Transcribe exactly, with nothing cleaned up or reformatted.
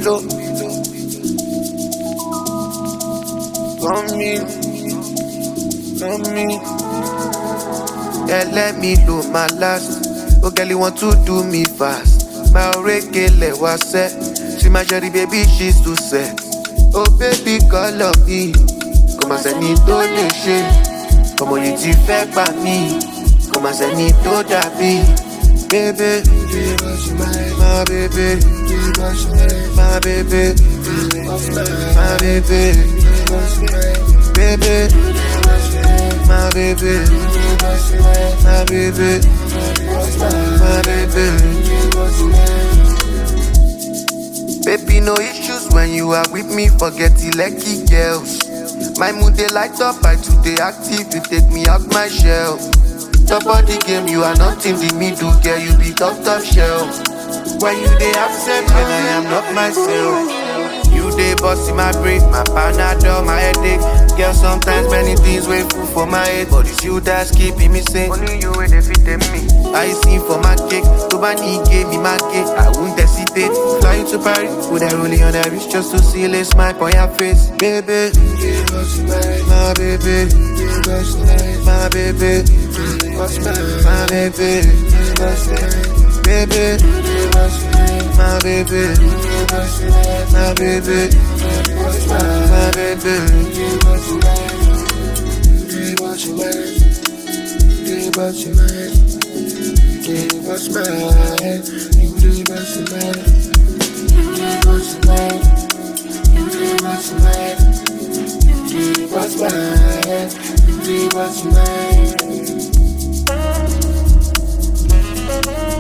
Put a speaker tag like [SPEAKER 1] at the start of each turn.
[SPEAKER 1] below. Come in, come in. Yeah, let me do my last. Oh, girl, you want to do me fast. My reggae was set. See my cherry baby, she's too set. Oh, baby, call on me. Come and send me to the shade. Come on, you ti fẹ́ pa mí. Come and send me to the beat. Baby, my baby, my baby, my baby, baby, my baby, my baby, my baby. Baby, no issues when you are with me. Forget the lucky girls. My mood they light up, I today active. You take me out my shell. Top body game, you are not in the middle, girl. You be top top shelf. When you they accept, when I am not myself. You they boss in my brain, my panadol, my headache. Girl, sometimes many things wait full for my head, but it's you that's keeping me sane. Only you will defeat me. I sing for my cake, to my knee gave me my cake. I won't hesitate. Flying to Paris, with a rolling on the wrist just to see a smile on your face, baby. My baby, my baby, my baby, baby, my baby, my baby, my baby.
[SPEAKER 2] Give us your man, give us your man, give us mine, give us your man, give us your man, give us your man, give us mine, give us your man.